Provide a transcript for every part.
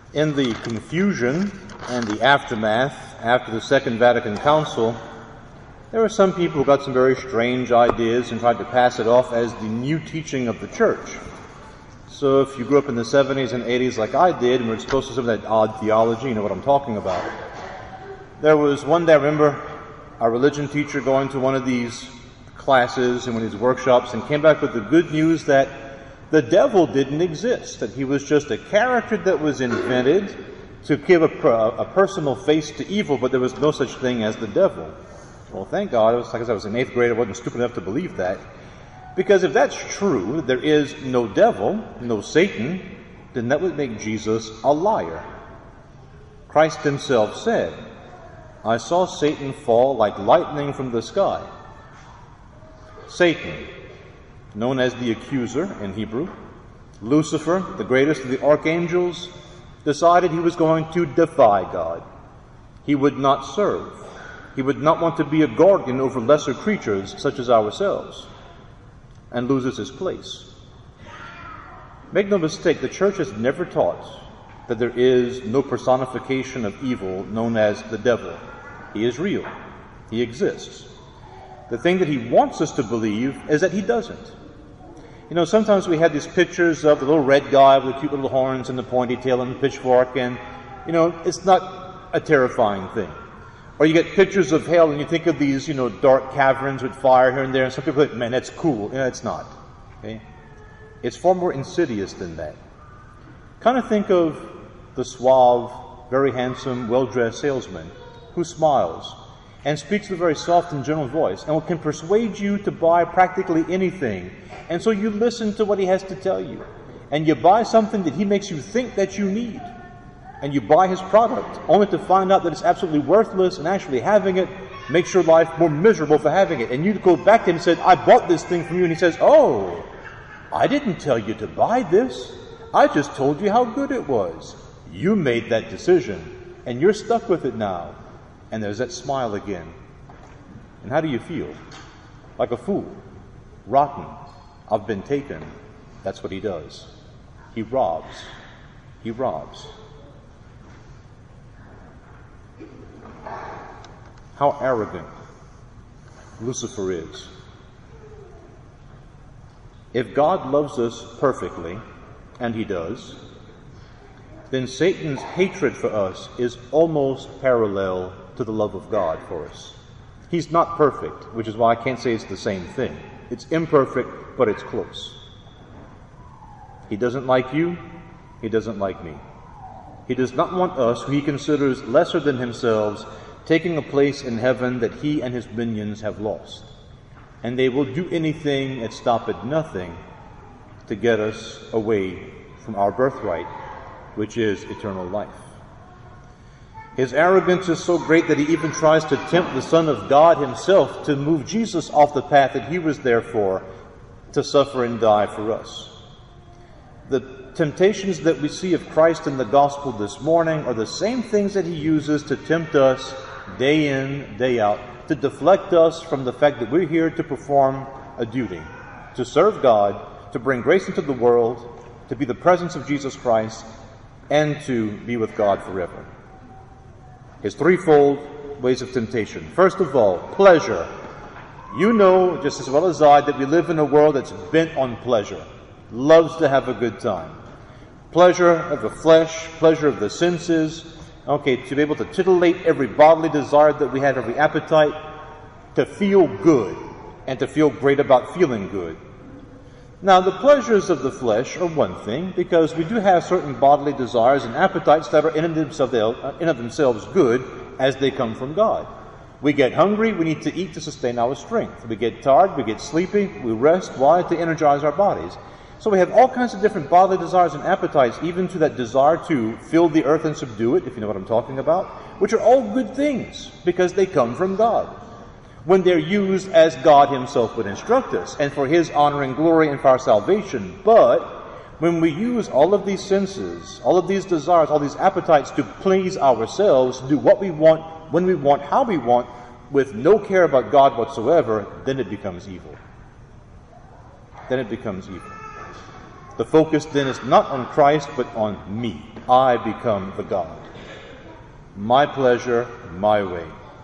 In the confusion and the aftermath after the Second Vatican Council, there were some people who got some very strange ideas and tried to pass it off as the new teaching of the Church. So if you grew up in the 70s and 80s like I did and were exposed to some of that odd theology, you know what I'm talking about. There was one day, I remember, a religion teacher going to one of these classes and one of these workshops and came back with the good news that the devil didn't exist, that he was just a character that was invented to give a personal face to evil, but there was no such thing as the devil. Well, thank God, I was in 8th grade, I wasn't stupid enough to believe that. Because if that's true, there is no devil, no Satan, then that would make Jesus a liar. Christ himself said, "I saw Satan fall like lightning from the sky." Satan, known as the accuser in Hebrew, Lucifer, the greatest of the archangels, decided he was going to defy God. He would not serve. He would not want to be a guardian over lesser creatures such as ourselves, and loses his place. Make no mistake, the Church has never taught that there is no personification of evil known as the devil. He is real. He exists. The thing that he wants us to believe is that he doesn't. You know, sometimes we have these pictures of the little red guy with the cute little horns and the pointy tail and the pitchfork, and, you know, it's not a terrifying thing. Or you get pictures of hell and you think of these, you know, dark caverns with fire here and there, and some people think, man, that's cool. Yeah, it's not. Okay? It's far more insidious than that. Kind of think of the suave, very handsome, well-dressed salesman who smiles and speaks with a very soft and gentle voice and can persuade you to buy practically anything. And so you listen to what he has to tell you. And you buy something that he makes you think that you need. And you buy his product, only to find out that it's absolutely worthless, and actually having it makes your life more miserable for having it. And you go back to him and say, "I bought this thing from you." And he says, "Oh, I didn't tell you to buy this. I just told you how good it was. You made that decision, and you're stuck with it now." And there's that smile again. And how do you feel? Like a fool. Rotten. I've been taken. That's what he does. He robs. He robs. How arrogant Lucifer is. If God loves us perfectly, and he does, then Satan's hatred for us is almost parallel to the love of God for us. He's not perfect, which is why I can't say it's the same thing. It's imperfect, but it's close. He doesn't like you. He doesn't like me. He does not want us, who he considers lesser than himself, taking a place in heaven that he and his minions have lost. And they will do anything and stop at nothing to get us away from our birthright, which is eternal life. His arrogance is so great that he even tries to tempt the Son of God himself to move Jesus off the path that he was there for, to suffer and die for us. The temptations that we see of Christ in the gospel this morning are the same things that he uses to tempt us day in, day out, to deflect us from the fact that we're here to perform a duty, to serve God, to bring grace into the world, to be the presence of Jesus Christ, and to be with God forever. His threefold ways of temptation. First of all, pleasure. You know just as well as I that we live in a world that's bent on pleasure, loves to have a good time. Pleasure of the flesh, pleasure of the senses, to be able to titillate every bodily desire that we have, every appetite, to feel good, and to feel great about feeling good. Now, the pleasures of the flesh are one thing, because we do have certain bodily desires and appetites that are in of themselves good as they come from God. We get hungry, we need to eat to sustain our strength. We get tired, we get sleepy, we rest. Why? To energize our bodies. So we have all kinds of different bodily desires and appetites, even to that desire to fill the earth and subdue it, if you know what I'm talking about, which are all good things, because they come from God, when they're used as God himself would instruct us, and for his honor and glory and for our salvation. But when we use all of these senses, all of these desires, all these appetites to please ourselves, do what we want, when we want, how we want, with no care about God whatsoever, then it becomes evil. Then it becomes evil. The focus then is not on Christ, but on me. I become the God. My pleasure, my way.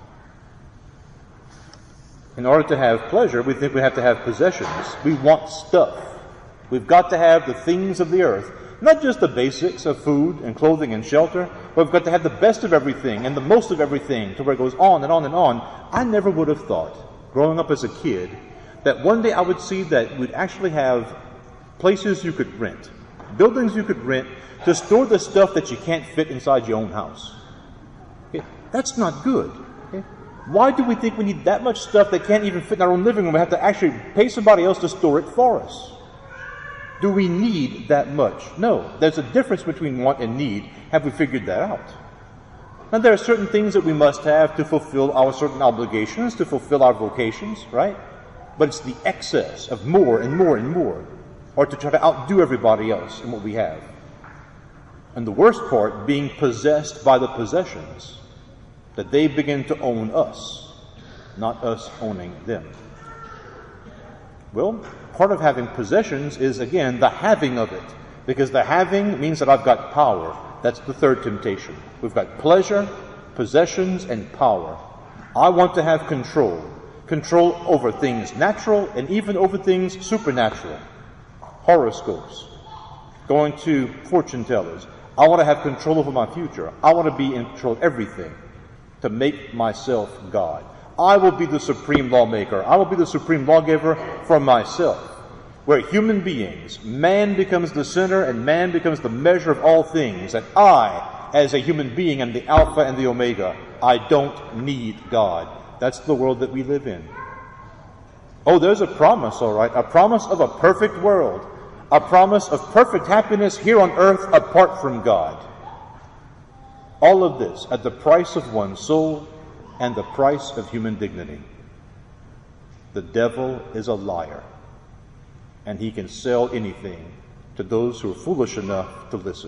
In order to have pleasure, we think we have to have possessions. We want stuff. We've got to have the things of the earth. Not just the basics of food and clothing and shelter, but we've got to have the best of everything and the most of everything to where it goes on and on and on. I never would have thought, growing up as a kid, that one day I would see that we'd actually have places you could rent, buildings you could rent to store the stuff that you can't fit inside your own house. Okay? That's not good. Okay? Why do we think we need that much stuff that can't even fit in our own living room? We have to actually pay somebody else to store it for us. Do we need that much? No. There's a difference between want and need. Have we figured that out? Now, there are certain things that we must have to fulfill our certain obligations, to fulfill our vocations, right? But it's the excess of more and more and more, or to try to outdo everybody else in what we have. And the worst part, being possessed by the possessions, that they begin to own us, not us owning them. Well, part of having possessions is, again, the having of it. Because the having means that I've got power. That's the third temptation. We've got pleasure, possessions, and power. I want to have control. Control over things natural and even over things supernatural. Horoscopes. Going to fortune tellers. I want to have control over my future. I want to be in control of everything to make myself God. I will be the supreme lawmaker. I will be the supreme lawgiver for myself. Where human beings, man becomes the center and man becomes the measure of all things. And I, as a human being, am the Alpha and the Omega. I don't need God. That's the world that we live in. Oh, there's a promise, all right. A promise of a perfect world. A promise of perfect happiness here on earth apart from God. All of this at the price of one's soul and the price of human dignity. The devil is a liar, and he can sell anything to those who are foolish enough to listen.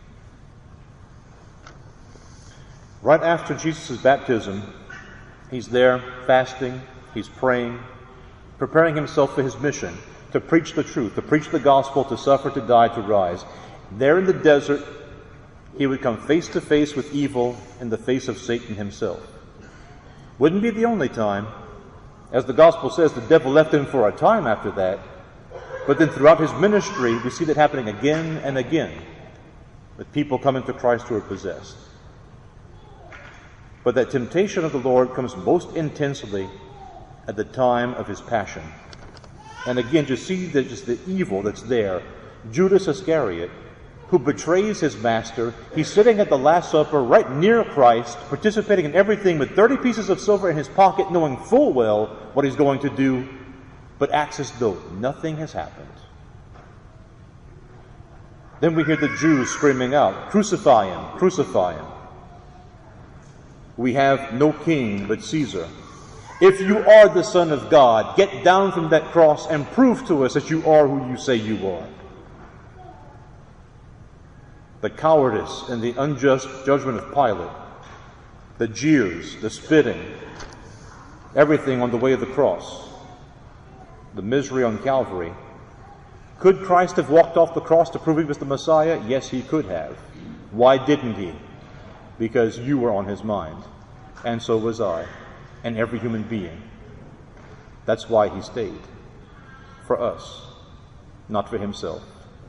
Right after Jesus' baptism, he's there fasting, he's praying, preparing himself for his mission, to preach the truth, to preach the gospel, to suffer, to die, to rise. There in the desert, he would come face to face with evil in the face of Satan himself. Wouldn't be the only time. As the gospel says, the devil left him for a time after that. But then throughout his ministry, we see that happening again and again, with people coming to Christ who are possessed. But that temptation of the Lord comes most intensely at the time of his passion. And again, to see that just the evil that's there. Judas Iscariot, who betrays his master, he's sitting at the Last Supper right near Christ, participating in everything with 30 pieces of silver in his pocket, knowing full well what he's going to do, but acts as though nothing has happened. Then we hear the Jews screaming out, "Crucify him, crucify him. We have no king but Caesar. If you are the Son of God, get down from that cross and prove to us that you are who you say you are." The cowardice and the unjust judgment of Pilate, the jeers, the spitting, everything on the way of the cross, the misery on Calvary. Could Christ have walked off the cross to prove he was the Messiah? Yes, he could have. Why didn't he? Because you were on his mind, and so was I, and every human being. That's why he stayed. For us, not for himself.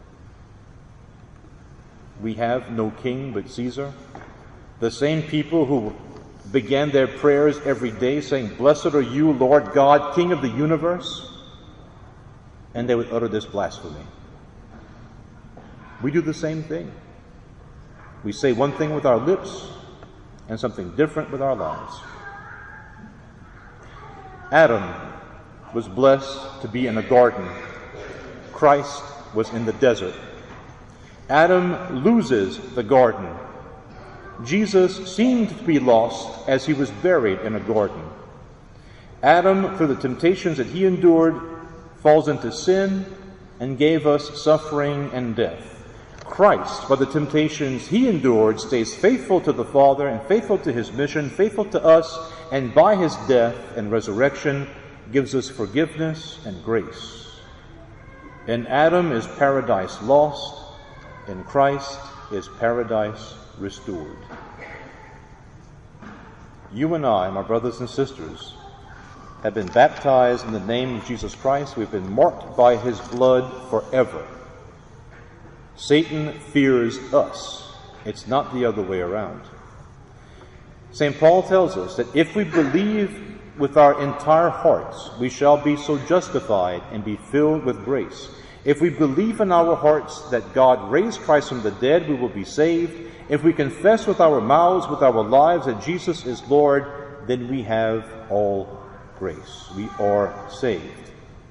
We have no king but Caesar. The same people who began their prayers every day saying, "Blessed are you, Lord God, King of the universe," and they would utter this blasphemy. We do the same thing. We say one thing with our lips and something different with our lives. Adam was blessed to be in a garden. Christ was in the desert. Adam loses the garden. Jesus seemed to be lost as he was buried in a garden. Adam, through the temptations that he endured, falls into sin and gave us suffering and death. Christ, by the temptations he endured, stays faithful to the Father and faithful to his mission, faithful to us, and by his death and resurrection gives us forgiveness and grace. In Adam is paradise lost, In Christ is paradise restored. You and I, my brothers and sisters, have been baptized in the name of Jesus Christ. We've been marked by his blood forever. Satan fears us. It's not the other way around. St. Paul tells us that if we believe with our entire hearts, we shall be so justified and be filled with grace. If we believe in our hearts that God raised Christ from the dead, we will be saved. If we confess with our mouths, with our lives, that Jesus is Lord, then we have all grace. We are saved.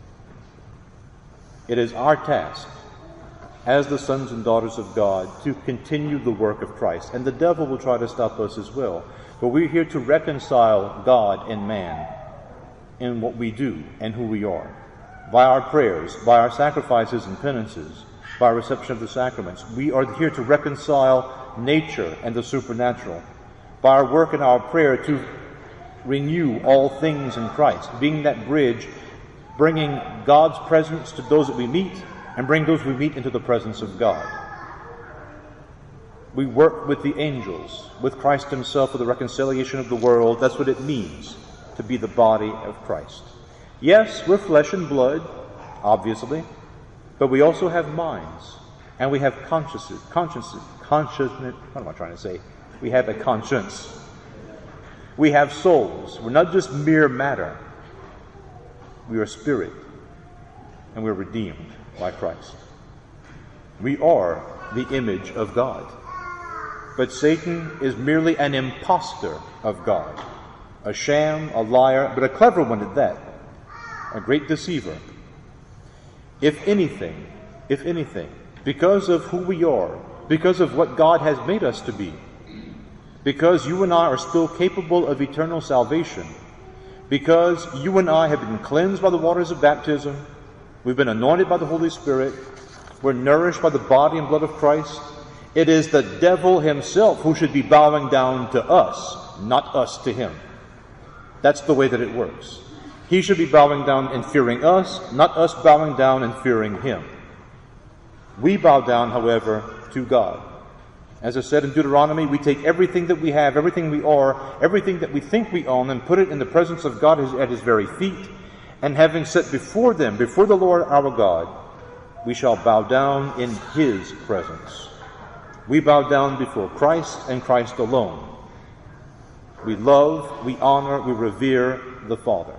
It is our task as the sons and daughters of God to continue the work of Christ. And the devil will try to stop us as well. But we're here to reconcile God and man in what we do and who we are. By our prayers, by our sacrifices and penances, by our reception of the sacraments. We are here to reconcile nature and the supernatural. By our work and our prayer to renew all things in Christ, being that bridge, bringing God's presence to those that we meet, and bring those we meet into the presence of God. We work with the angels, with Christ himself for the reconciliation of the world. That's what it means to be the body of Christ. Yes, we're flesh and blood, obviously, but we also have minds, and we have consciousness. What am I trying to say? We have a conscience. We have souls. We're not just mere matter. We are spirit, and we're redeemed by Christ. We are the image of God. But Satan is merely an impostor of God, a sham, a liar, but a clever one at that, a great deceiver. If anything, because of who we are, because of what God has made us to be, because you and I are still capable of eternal salvation, because you and I have been cleansed by the waters of baptism, we've been anointed by the Holy Spirit, we're nourished by the body and blood of Christ, it is the devil himself who should be bowing down to us, not us to him. That's the way that it works. He should be bowing down and fearing us, not us bowing down and fearing him. We bow down, however, to God. As I said in Deuteronomy, we take everything that we have, everything we are, everything that we think we own, and put it in the presence of God at his very feet. And having set before them, before the Lord our God, we shall bow down in his presence. We bow down before Christ and Christ alone. We love, we honor, we revere the Father.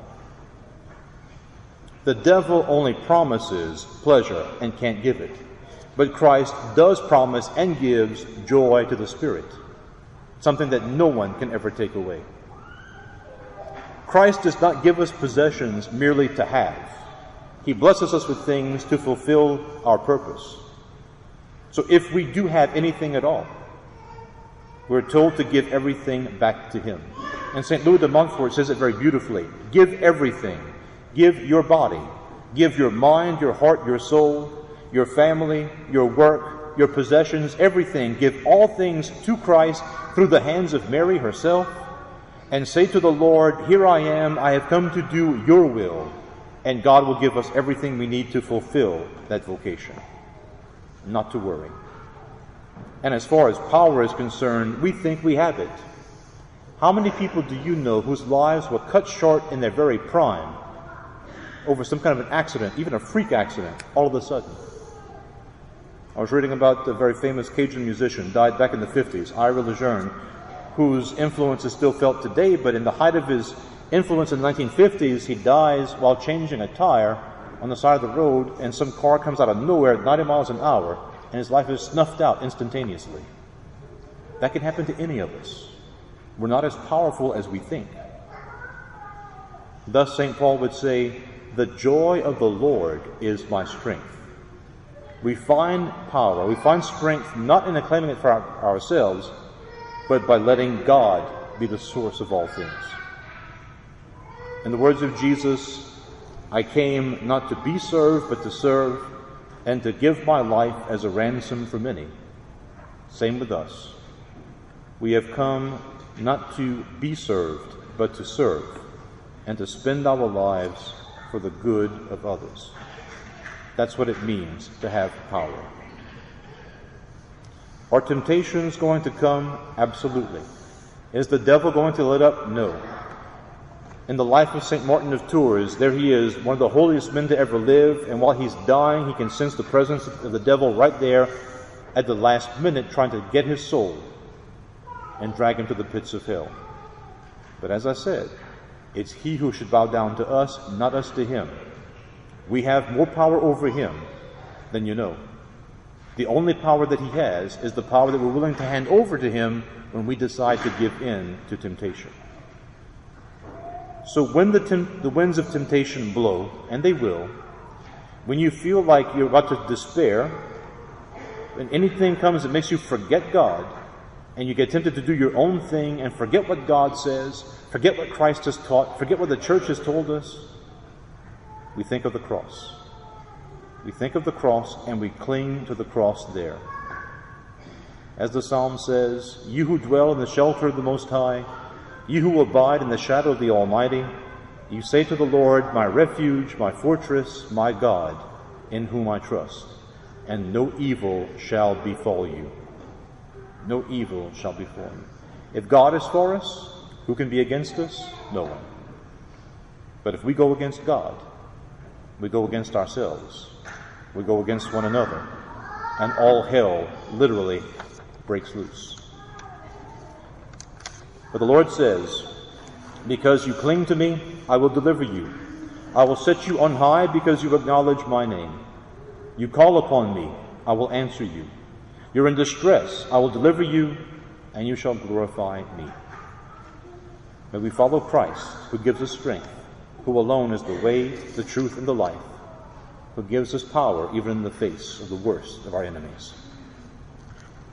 The devil only promises pleasure and can't give it. But Christ does promise and gives joy to the Spirit, something that no one can ever take away. Christ does not give us possessions merely to have. He blesses us with things to fulfill our purpose. So if we do have anything at all, we're told to give everything back to him. And St. Louis de Montfort says it very beautifully. Give everything. Give your body. Give your mind, your heart, your soul, your family, your work, your possessions, everything. Give all things to Christ through the hands of Mary herself, and say to the Lord, here I am, I have come to do your will, and God will give us everything we need to fulfill that vocation. Not to worry. And as far as power is concerned, we think we have it. How many people do you know whose lives were cut short in their very prime over some kind of an accident, even a freak accident, all of a sudden? I was reading about a very famous Cajun musician, died back in the 50s, Ira Lejeune, whose influence is still felt today, but in the height of his influence in the 1950s, he dies while changing a tire on the side of the road, and some car comes out of nowhere at 90 miles an hour, and his life is snuffed out instantaneously. That can happen to any of us. We're not as powerful as we think. Thus, St. Paul would say, the joy of the Lord is my strength. We find power, we find strength not in claiming it for ourselves, but by letting God be the source of all things. In the words of Jesus, I came not to be served, but to serve, and to give my life as a ransom for many. Same with us. We have come not to be served, but to serve, and to spend our lives for the good of others. That's what it means to have power. Are temptations going to come? Absolutely. Is the devil going to let up? No. In the life of St. Martin of Tours, there he is, one of the holiest men to ever live, and while he's dying, he can sense the presence of the devil right there at the last minute, trying to get his soul and drag him to the pits of hell. But as I said, it's he who should bow down to us, not us to him. We have more power over him than you know. The only power that he has is the power that we're willing to hand over to him when we decide to give in to temptation. So when the winds of temptation blow, and they will, when you feel like you're about to despair, when anything comes that makes you forget God, and you get tempted to do your own thing and forget what God says, forget what Christ has taught, forget what the church has told us, we think of the cross. We think of the cross and we cling to the cross there. As the psalm says, "You who dwell in the shelter of the Most High, you who abide in the shadow of the Almighty, you say to the Lord, my refuge, my fortress, my God, in whom I trust, and no evil shall befall you." No evil shall befall you. If God is for us, who can be against us? No one. But if we go against God, we go against ourselves. We go against one another. And all hell literally breaks loose. But the Lord says, "Because you cling to me, I will deliver you. I will set you on high because you acknowledge my name. You call upon me, I will answer you. You're in distress, I will deliver you, and you shall glorify me." May we follow Christ, who gives us strength, who alone is the way, the truth, and the life, who gives us power even in the face of the worst of our enemies.